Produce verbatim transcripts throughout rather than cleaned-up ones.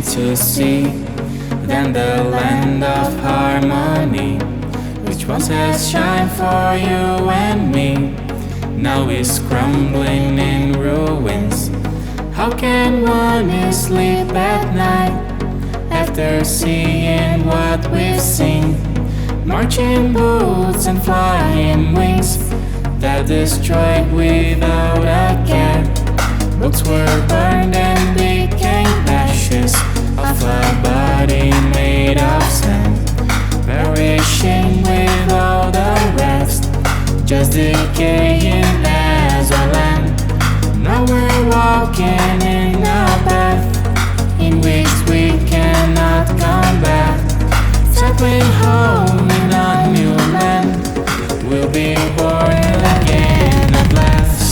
seem to see than the land of harmony, which once has shined for you and me, now is crumbling in ruins. How can one sleep at night after seeing what we've seen? Marching boots and flying wings that destroyed without a care. Books were burned and became ashes of a body made of sand, perishing with all the rest, just decaying as our land. Now we're walking in a path in which we cannot come back, settling home in a new land. We'll be born again at last.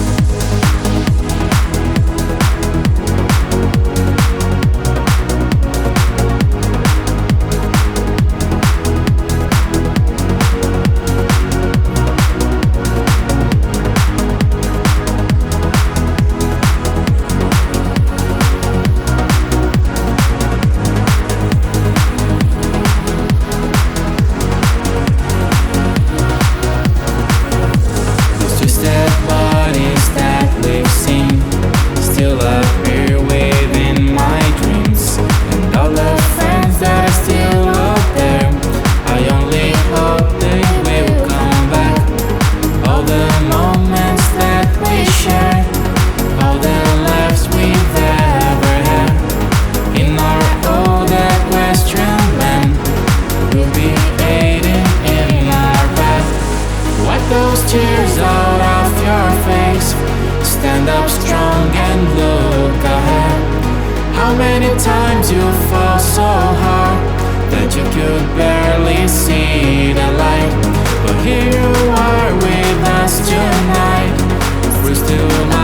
Bodies that we've seen still appear within my dreams, and all the friends that are still out there, I only hope they will come back. All the moments that we shared, all the laughs we've ever had, in our old equestrian land, we'll be aiding in our path. Wipe those tears out of your face, stand up strong and look ahead. How many times you fall so hard that you could barely see the light, but here you are with us tonight. We're still alive.